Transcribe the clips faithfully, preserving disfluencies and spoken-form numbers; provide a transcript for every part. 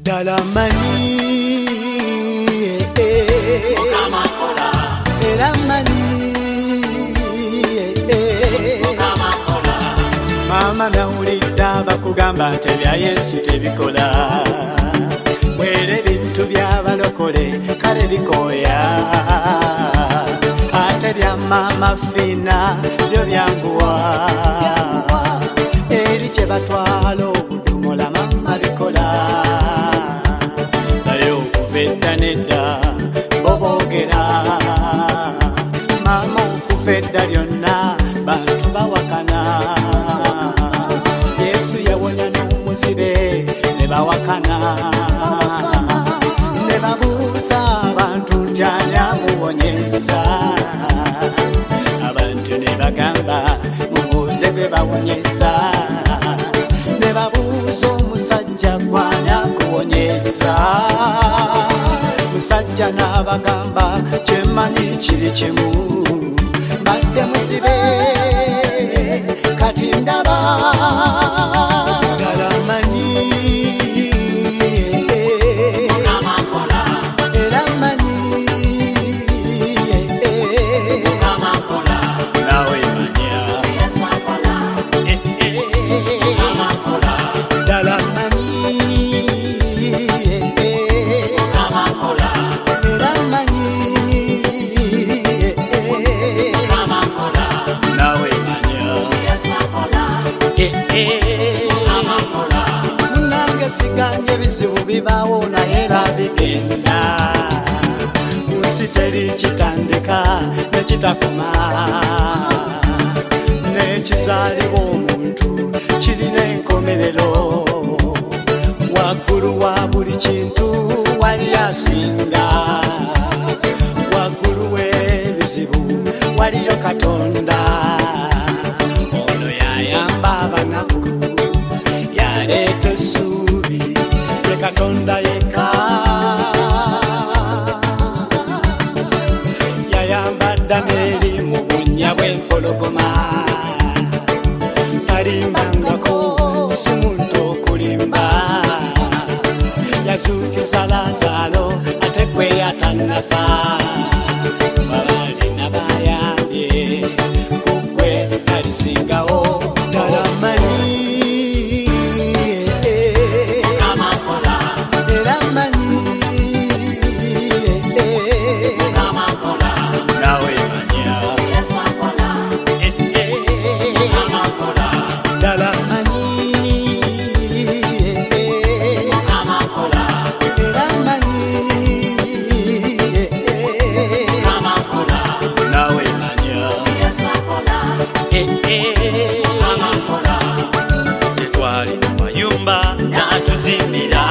Dalamani Mukama kola Elamani Mukama kola Mama nawulidda bakugamba nti bya Yesu tebikola Mwere bintu by'abalokole kale bikoya ate bya mama fina byo byanguwa eri kye batwala obudomola mama bikola naye okuva edda nedda bobogera mama okuva edda lyonna bantu bawakana Yesu yawonya n'omuzibe ne bawakana ne babuuza abantu nti ani amuwonyeza abantu ne bagamba mubuuze gwe bawonyeza ne babuuza omusajja gwani akuwonyeza musajja n'abagamba kyemmanyi kiri kimu mbadde muzibe kati ndaba Dalamani Mukama kola Elamani Mukama kola nawe manya Yesu akola Mukama kola Dalamani Mukama kola Elamani Mukama kola nawe manya Yesu akola Mukama kola munange siganye bizibu bibaawo naye era bigenda kunsi teri kitandika nekitakoma nekizaalibwa omuntu kirina enkomerero waggulu wa buli kintu wali asinga waggulu w'ebizibu waliyo Katonda ono yayamba abanaku yaleeta essuubi ye Katonda yekka yayamba dda n'eri mu bunnya bw'empologoma talimbangako si muntu okulimba yazuukiza Laazaalo ate gwe atannafa babalina bayambye kugwe alisingawo Dalamani Mukama kola Elamani Mukama kola nawe manya Yesu akola Mukama kola Dalamani Mukama kola Elamani Mukama kola nawe manya Yesu akola Mukama kola Tetwali mu mayumba n'atuzimira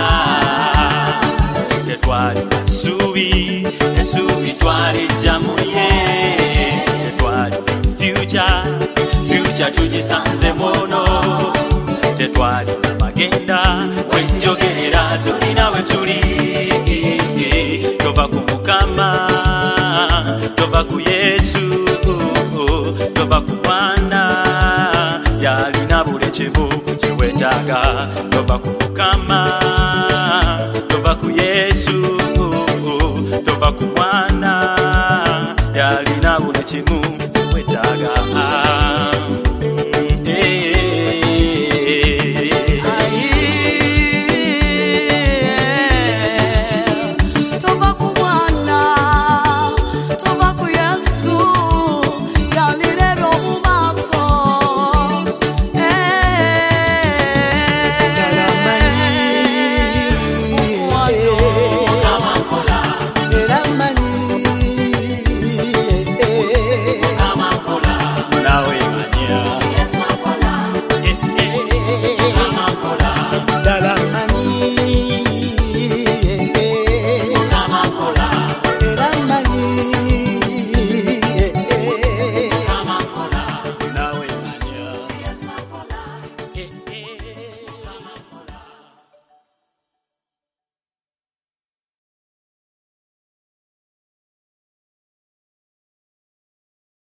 tetwali mu ssuubi essuubi twalijja mu ye tetwali mu future future tugisanze muno tetwali mu magenda wenjogerera tulina we tuli tova ku Mukama tova ku Yesu tova ku Mwana yalina buli kimu kiwetaaga tova ku Mukama tova ku Yesu tova ku Mwana yalina buli kimu kiwetaaga